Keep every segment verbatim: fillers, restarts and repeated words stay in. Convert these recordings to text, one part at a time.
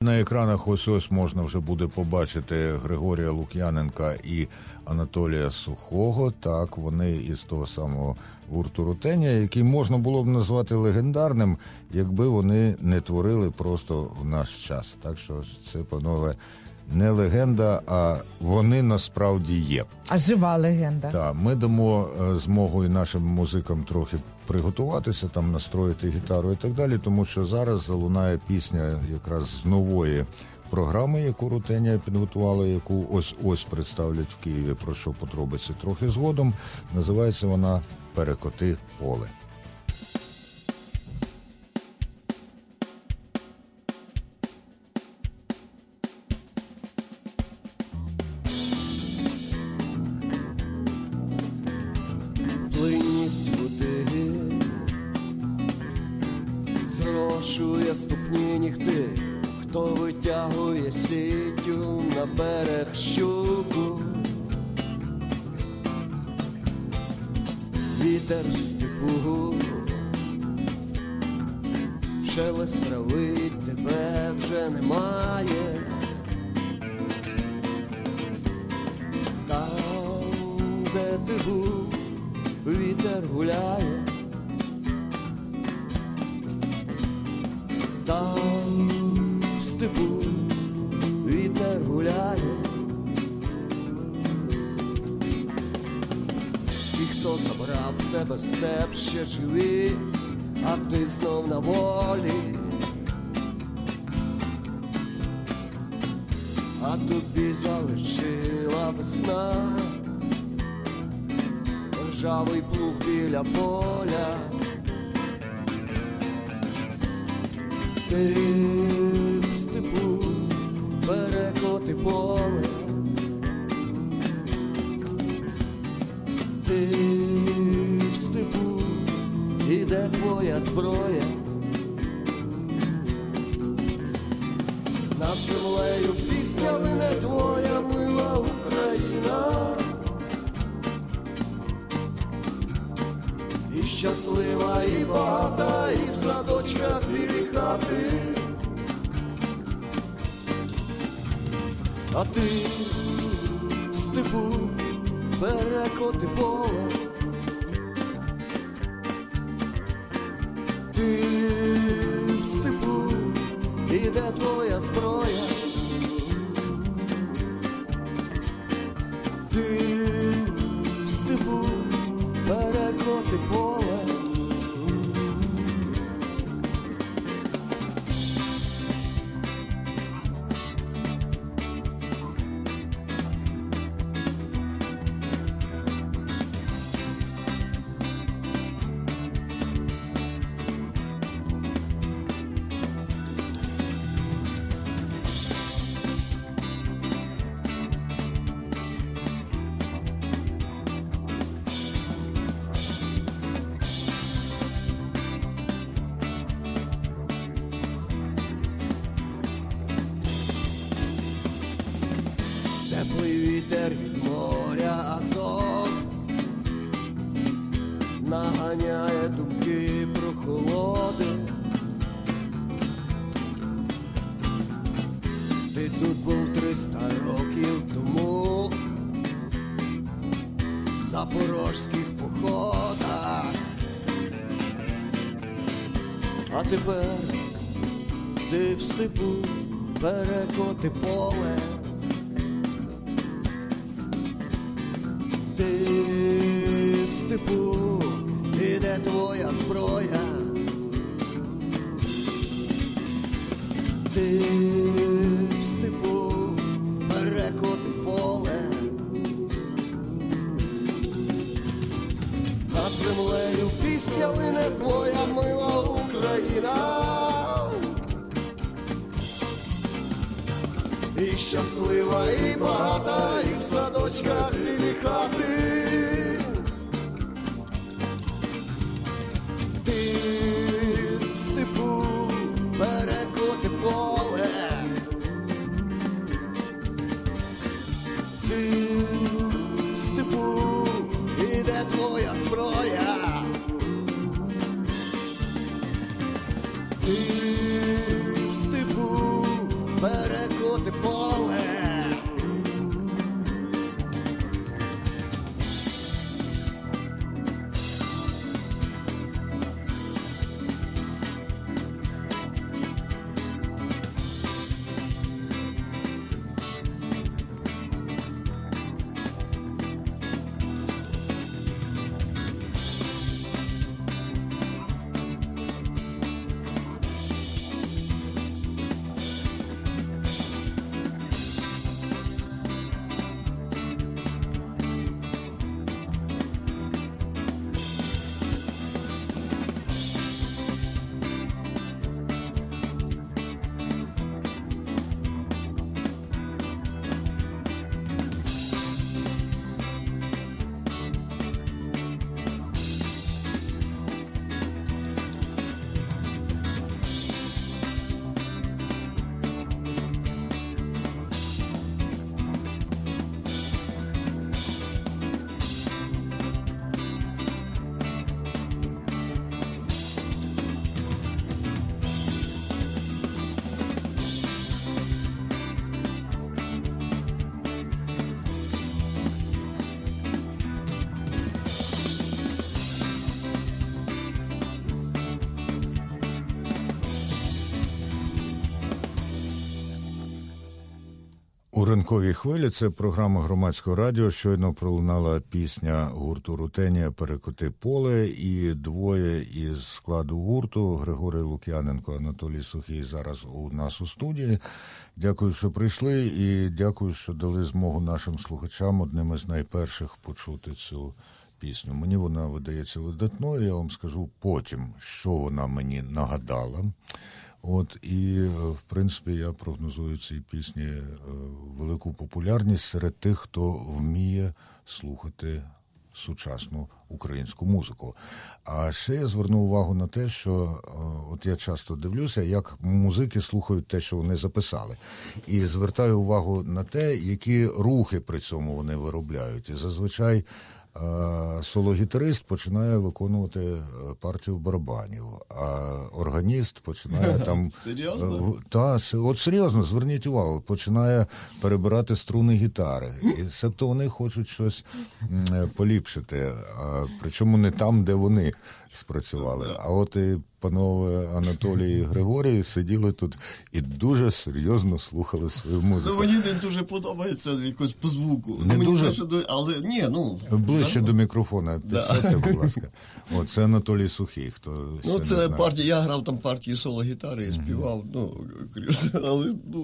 На екранах ось-ось можна вже буде побачити Григорія Лук'яненка і Анатолія Сухого. Так, вони із того самого гурту «Рутенія», який можна було б назвати легендарним, якби вони не творили просто в наш час. Так що це, панове, не легенда, а вони насправді є. А жива легенда. Так, ми дамо змогу і нашим музикам трохи приготуватися, там настроїти гітару і так далі, тому що зараз залунає пісня якраз з нової програми, яку «Рутенія» підготувала, яку ось-ось представлять в Києві, про що подробиці трохи згодом. Називається вона «Перекоти поле». Зрошує ступні нігти, хто витягує сітю на берег щуку. Вітер в степу, шелест трави, тебе вже немає. Там, де ти був, вітер гуляє. Там в степу вітер гуляє. Ті, хто забрав тебе степ, ще живі, а ти знов на волі. А тобі залишила весна ржавий плуг біля поля. Ти в степу, перекоти поле. Ти в степу, іде твоя зброя. Над землею пісня лине твоя мила Україна. І щаслива, і багата, і в садочках білі хати. А ти в степу, перекоти поле. Ти в степу, іде твоя зброя. Ти в степу, перекоти поле. Теплий вітер від моря Азов наганяє думки про холоди. Ти тут був триста років тому в запорожських походах. А тепер ти в степу, перекоти поле. Ти в степу, іде твоя зброя. Ти в степу, перекоти поле. Над землею пісня лине твоя мила Україна. І щаслива, і багата, і в садочках білі хати. Ти в степу, перекоти поле. Ти в степу, іде твоя зброя. Ти в степу, перекоти поле. У ранковій хвилі це програма громадського радіо. Щойно пролунала пісня гурту «Рутенія» «Перекоти поле», і двоє із складу гурту Григорій Лук'яненко, Анатолій Сухий зараз у нас у студії. Дякую, що прийшли, і дякую, що дали змогу нашим слухачам одним із найперших почути цю пісню. Мені вона видається видатною, я вам скажу потім, що вона мені нагадала. От, і, в принципі, я прогнозую цій пісні велику популярність серед тих, хто вміє слухати сучасну українську музику. А ще я зверну увагу на те, що от я часто дивлюся, як музики слухають те, що вони записали. І звертаю увагу на те, які рухи при цьому вони виробляють. І зазвичай соло-гітарист починає виконувати партію барабанів, а органіст починає там... Серйозно? Та, от серйозно, зверніть увагу, починає перебирати струни гітари. І себто вони хочуть щось поліпшити, а, причому не там, де вони спрацювали. А от і панове Анатолій і Григорій сиділи тут і дуже серйозно слухали свою музику. Ну, мені не дуже подобається якось по звуку. Не мені дуже? Більше до... Але, ні, ну... Ближче да, до мікрофона підсядьте, будь ласка. О, це Анатолій Сухий, хто Ну, ще це не знає. партія, я грав там партії соло-гітари і співав, ну, але, ну...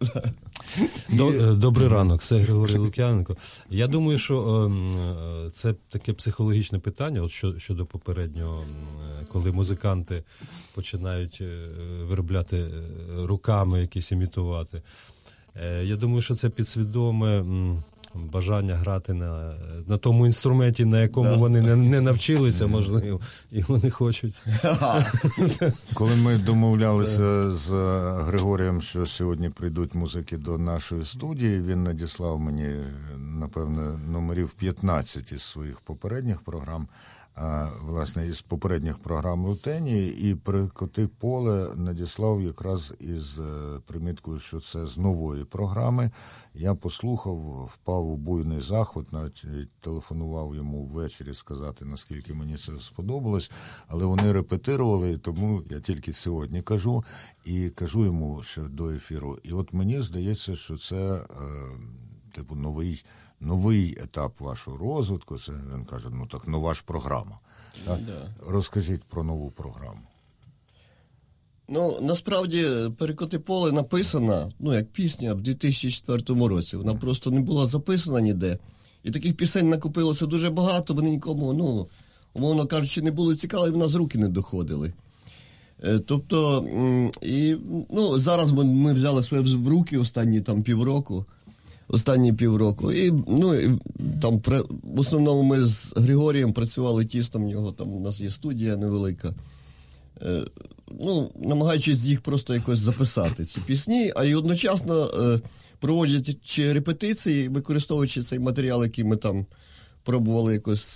Добрий ранок, це Григорій Лук'яненко. Я думаю, що е, це таке психологічне питання, от що, щодо попереднього, коли музиканти починають виробляти руками, якісь імітувати. Е, я думаю, що це підсвідоме бажання грати на, на тому інструменті, на якому да. вони не, не навчилися, можливо, і вони хочуть. Коли ми домовлялися з Григорієм, що сьогодні прийдуть музики до нашої студії, він надіслав мені, напевно, номерів п'ятнадцять із своїх попередніх програм, а, власне, із попередніх програм «Рутенії», і «Перекоти поле» надіслав якраз із приміткою, що це з нової програми. Я послухав, впав у буйний захват, навіть телефонував йому ввечері сказати, наскільки мені це сподобалось, але вони репетирували, тому я тільки сьогодні кажу, і кажу йому ще до ефіру. І от мені здається, що це е, типу новий новий етап вашого розвитку. Це, він каже, ну так, нова ж програма. Так? Да. Розкажіть про нову програму. Ну, насправді, «Перекоти поле» написана, ну, як пісня в дві тисячі четвертому році. Вона просто не була записана ніде. І таких пісень накопилося дуже багато, вони нікому, ну, умовно кажучи, не були цікаві, в нас руки не доходили. Тобто, і, ну, зараз ми, ми взяли своє в руки останні там півроку, останні півроку. І, ну, і, там, в основному ми з Григорієм працювали тісно, в нього там у нас є студія невелика. Е, ну, намагаючись їх просто якось записати, ці пісні, а й одночасно е, проводячи репетиції, використовуючи цей матеріал, який ми там пробували якось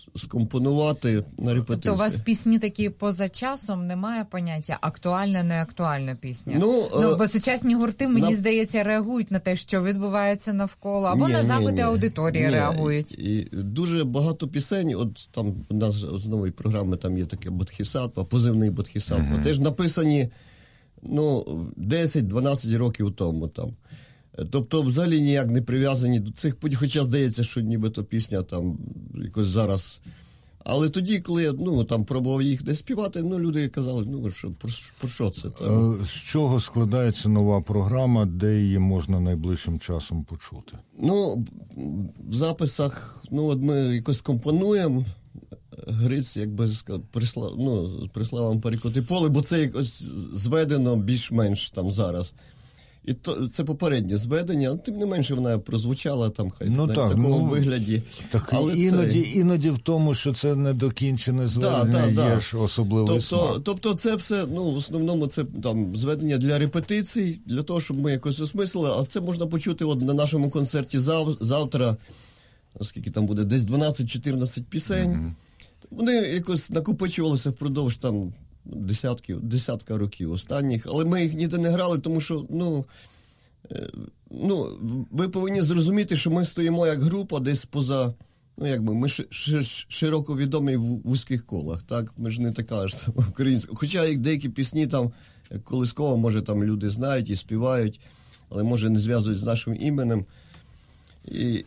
скомпонувати на репетицію. То у вас пісні такі поза часом, немає поняття актуальна, не актуальна пісня? Ну, ну е, бо сучасні гурти, мені на... здається, реагують на те, що відбувається навколо, або ні, на запити ні, ні. аудиторії ні. реагують. І, і дуже багато пісень, от там у нас з нової програми там є таке Бодхісаттва, позивний Бодхісаттва, mm-hmm. теж написані ну, десять-дванадцять років тому там. Тобто взагалі ніяк не прив'язані до цих подій, хоча здається, що нібито пісня там якось зараз. Але тоді, коли я ну, там пробував їх десь співати, ну, люди казали, ну, що, про, про що це? Там? З чого складається нова програма, де її можна найближчим часом почути? Ну, в записах, ну, от ми якось компонуємо, Гриць, якби сказав, прислав, ну, прислав вам перекоти поле, бо це якось зведено більш-менш там зараз. І то, це попереднє зведення, тим не менше вона прозвучала там, хай ну, в так, такому ну, вигляді. Так, але іноді, це... іноді в тому, що це недокінчене зведення, да, да, є да. ж особливий тобто, смак. Тобто це все, ну, в основному це там зведення для репетицій, для того, щоб ми якось осмислили, а це можна почути от на нашому концерті зав, завтра, оскільки там буде десь дванадцять-чотирнадцять пісень. Mm-hmm. Вони якось накопичувалися впродовж там десятків, десятка років останніх, але ми їх ніде не грали, тому що, ну, ну, ви повинні зрозуміти, що ми стоїмо як група десь поза, ну, якби, ми ш, ш, широко відомі в вузьких колах, так? Ми ж не така ж українська. Хоча і деякі пісні там, як Колискова, може, там люди знають і співають, але, може, не зв'язують з нашим іменем. І...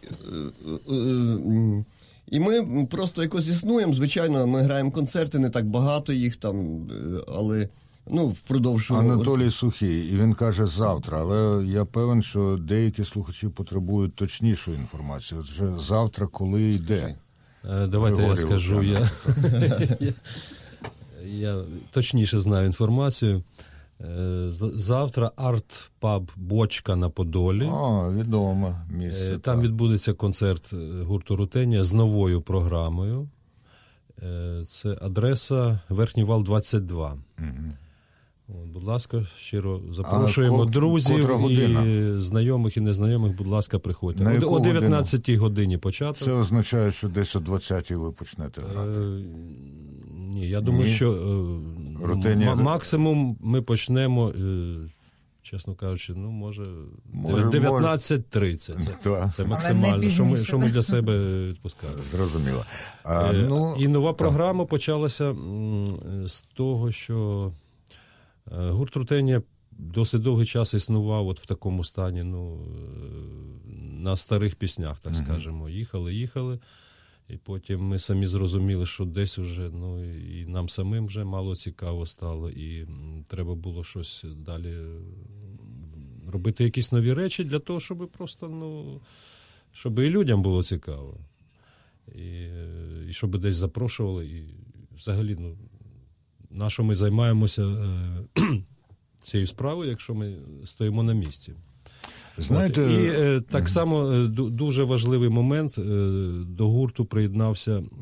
І ми просто якось існуємо, звичайно, ми граємо концерти, не так багато їх там, але, ну, впродовж... Анатолій Сухий, і він каже завтра, але я певен, що деякі слухачі потребують точнішої інформації. От вже завтра, коли йде? Давайте Григорій я скажу, я, я, я точніше знаю інформацію. Завтра арт-паб «Бочка» на Подолі. О, відоме місце. Там так. відбудеться концерт гурту «Рутенія» з новою програмою. Це адреса Верхній вал, двадцять два. Угу. От, будь ласка, щиро запрошуємо а, друзів і знайомих, і незнайомих, будь ласка, приходьте. На о дев'ятнадцятій годині початок. Це означає, що десь о двадцятій ви почнете грати? Е, ні, я думаю, ні. що Рутенія... м- максимум ми почнемо, е, чесно кажучи, ну, може, може дев'ятнадцять тридцять. Це, це максимально, що ми, що ми для себе відпускаємо. Зрозуміло. А, е, ну, і нова так. програма почалася м, з того, що гурт «Рутенія» досить довгий час існував от в такому стані, ну, на старих піснях, так mm-hmm. скажемо. Їхали, їхали, і потім ми самі зрозуміли, що десь вже, ну, і нам самим вже мало цікаво стало, і треба було щось далі робити, якісь нові речі для того, щоб просто, ну, щоб і людям було цікаво. І, і щоб десь запрошували, і взагалі, ну, на що ми займаємося е, цією справою, якщо ми стоїмо на місці. Знаєте, От. І е, так само е, дуже важливий момент, е, до гурту приєднався е,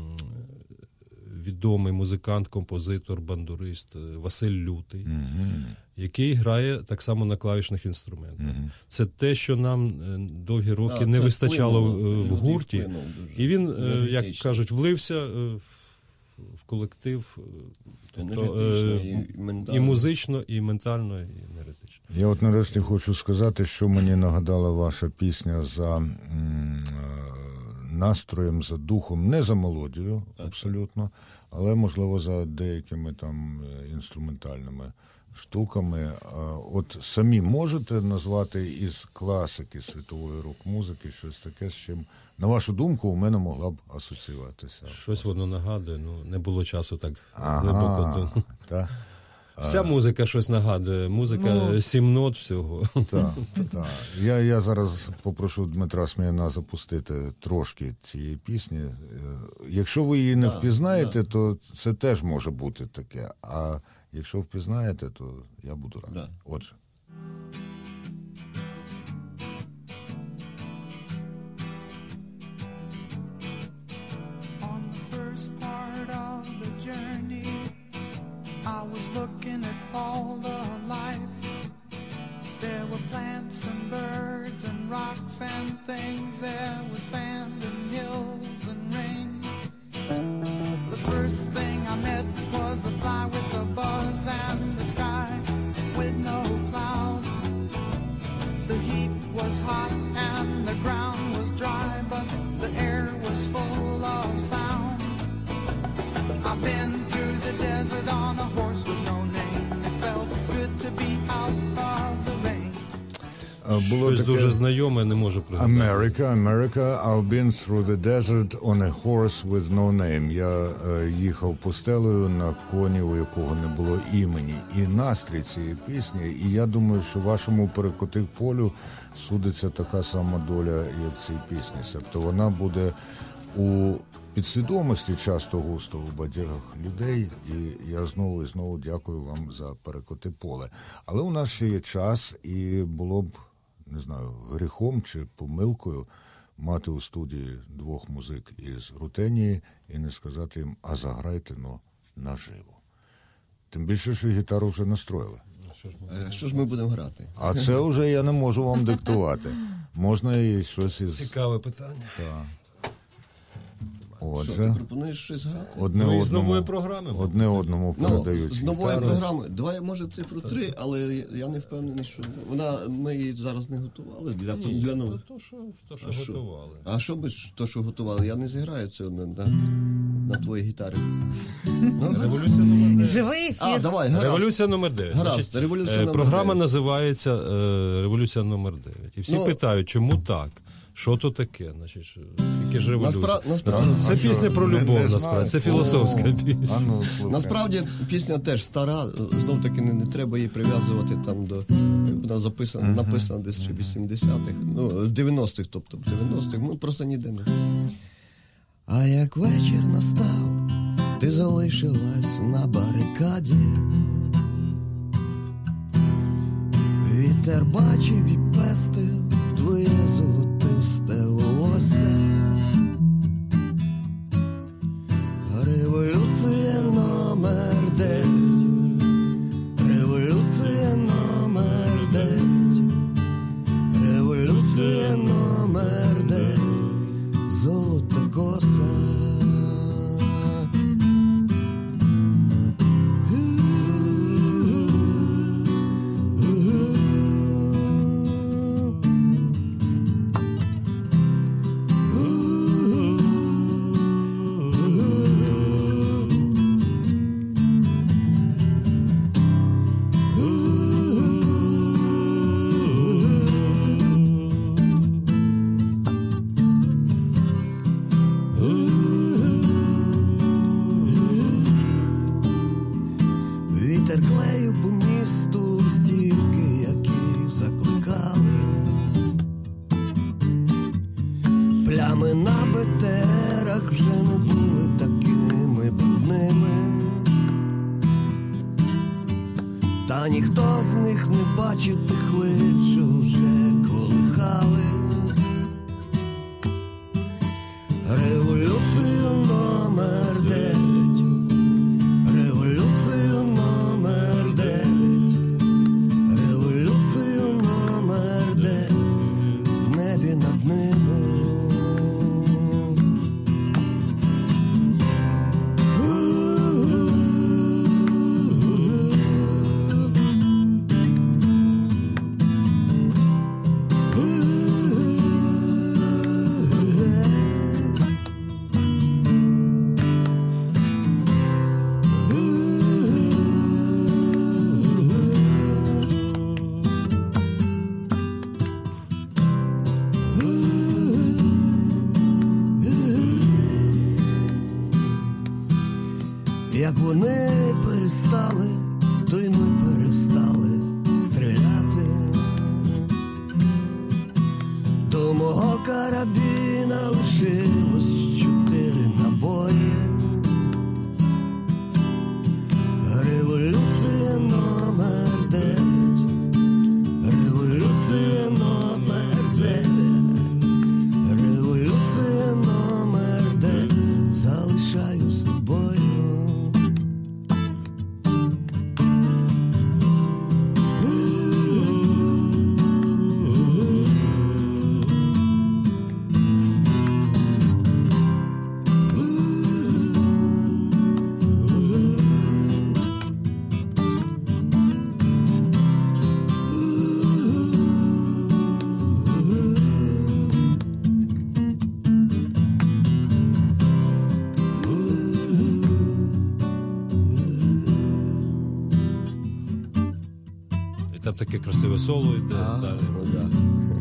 відомий музикант, композитор, бандурист Василь Лютий, mm-hmm. який грає так само на клавішних інструментах. Mm-hmm. Це те, що нам довгі роки а, не вистачало вплинуло, в, в гурті. І він, е, як кажуть, влився в в колектив, тобто, е, і, і музично, і ментально, і енергетично. Я от нарешті хочу сказати, що мені нагадала ваша пісня за м, настроєм, за духом, не за мелодією, абсолютно, але, можливо, за деякими там інструментальними штуками. От самі можете назвати із класики світової рок-музики щось таке, з чим, на вашу думку, у мене могла б асоціюватися? Щось воно нагадує, ну, не було часу так ага, глибоко. Та. Вся музика щось нагадує, музика ну, сім нот всього. Так, так. Я, я зараз попрошу Дмитра Сміяна запустити трошки цієї пісні. Якщо ви її не да, впізнаєте, да. то це теж може бути таке, а якщо впізнаєте, то я буду радий. Да. Отже. I was looking at all the life. There were plants and birds and rocks and things. There was sand and hills and rain. was hot and the ground was dry, but the air was full of sound. I've been through the desert on a horse with no name. It felt good to be out of the rain. Було Щось таке... дуже знайоме, не можу пригадати. America, America, I've been through the desert on a horse with no name. Я е, їхав пустелею на коні, у якого не було імені. І настрій цієї пісні, і я думаю, що вашому перекоти полю судиться така сама доля, як цій пісні. Тобто вона буде у підсвідомості часто густо у багатьох людей, і я знову і знову дякую вам за перекоти поле. Але у нас ще є час, і було б, не знаю, гріхом чи помилкою мати у студії двох музик із Рутенії і не сказати їм, а заграйте, но наживо. Тим більше, що гітару вже настроїли. Е, Що ж ми будемо грати? А це вже я не можу вам диктувати. Можна і щось із... Цікаве питання. Так. Що, ти Отже, пропонуєш щось грати? одне Ну, і з одному, нової програми. одне одному Ну, передають з нової гітару. програми. Давай, може, цифру три, але я не впевнений, що вона, ми її зараз не готували для, для нових. То, що, то, що А що? готували. А що би ж то, що готували? Я не зіграю це на, на, на твоїй гітарі. Ну, Революція номер дев'ять. Живий ефір. а, давай, гаразд. Революція номер дев'ять. Гаразд, Значить, революція е, номер Програма дев'ять. називається е, Революція номер дев'ять. І всі Ну, питають, чому так? Що то таке? Значить, що- скільки ж революцій? Наспра- насправді- Це А що, пісня про не- любов, не насправді. знаю. Це філософська О, пісня. а ну, слухай. Насправді пісня теж стара, знов таки не, не треба її прив'язувати там до. Вона записана, написана десь ще в вісімдесятих, ну, дев'яностих, тобто в дев'яностих, ну просто ніде не. А як вечір настав, ти залишилась на барикаді. Вітер бачив і пестив твоє золотисте волосся. Революція номер дев'ять, революція номер дев'ять, революція номер дев'ять, золота коса. Вітер клею по місту листівки, які закликали. Плями на бетерах вже не були такими брудними. Та ніхто з них не бачив тих хвиль, що вже колихали. Революцію номер дев'ять, революцію номер дев'ять, революцію номер дев'ять, в небі над ними. Як вони перестали, то й ми перестали стріляти. До мого карабіна лишилось чотири набої. Революція номер дев'ять, революція номер дев'ять, революція номер дев'ять, залишаю з тобою. таке красиве соло йде. А, да. ну, да.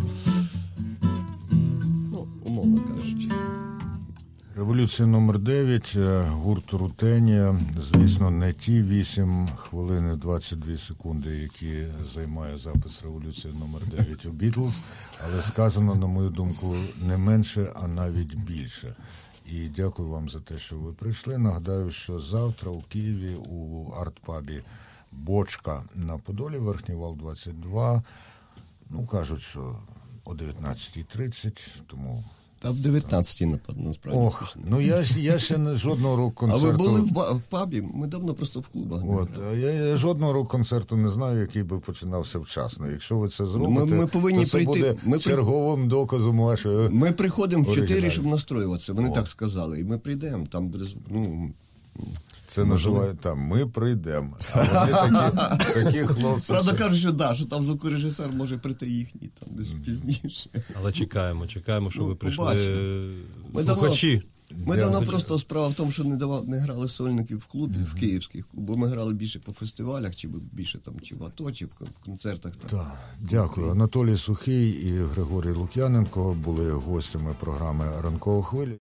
Ну, умовно кажучи. Революція номер дев'ять, гурт Рутенія. Звісно, не ті вісім хвилин і двадцять дві секунди, які займає запис революції номер дев'ять у Бітлз, але сказано, на мою думку, не менше, а навіть більше. І дякую вам за те, що ви прийшли. Нагадаю, що завтра у Києві у арт-пабі «Бочка» на Подолі, Верхній вал двадцять два. Ну, кажуть, що о дев'ятнадцятій тридцять, тому... Та в дев'ятнадцятій, напевно, насправді. Ох, ну я, я ще не жодного рок-концерту... А ви були в, ба- в пабі? Ми давно просто в клубах не От, грали. я, я жодного рок-концерту не знаю, який би починався вчасно. Якщо ви це зробите, Ми- ми повинні то це прийти- буде ми при- черговим доказом вашої... Ми приходимо в чотири, оригінальність. щоб настроюватися. Вони О. так сказали. І ми прийдемо, там буде звук. Ну, Це називають там «Ми прийдемо». А вони такі, такі хлопці. правда що- кажуть, що да, що там звукорежисер може прийти їхній, там десь пізніше. Але чекаємо, чекаємо, що Ну, ви прийшли побачимо. Ми слухачі. Ми Дякую. давно просто справа в тому, що не давали, не грали сольників в клубі, в київських клубах, бо ми грали більше по фестивалях, чи більше там, чи в АТО, чи в кон- в концертах. Там. Так, дякую. Анатолій Сухий і Григорій Лук'яненко були гостями програми «Ранкова хвиля».